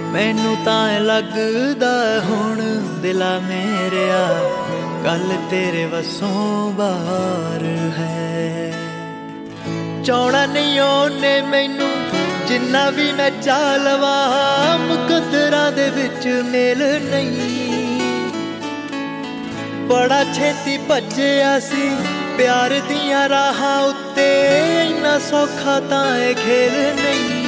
ਮੈਨੂੰ ਤਾਂ ਲੱਗਦਾ ਹੁਣ ਦਿਲਾ ਮੇਰਿਆ ਗੱਲ ਤੇਰੇ ਵੱਸੋਂ ਬਾਹਰ ਹੈ। ਚਾਹੁਣਾ ਨਹੀਂ ਉਹਨੇ ਮੈਨੂੰ ਜਿੰਨਾ ਵੀ ਮੈਂ ਚਾਹ ਲਵਾਂ, ਮੁਕੱਦਰਾਂ ਦੇ ਵਿੱਚ ਮੇਲ ਨਹੀਂ। ਬੜਾ ਛੇਤੀ ਭੱਜਿਆ ਸੀ ਪਿਆਰ ਦੀਆਂ ਰਾਹਾਂ ਉੱਤੇ, ਇੰਨਾ ਸੌਖਾ ਤਾਂ ਇਹ ਖੇਲ ਨਹੀਂ।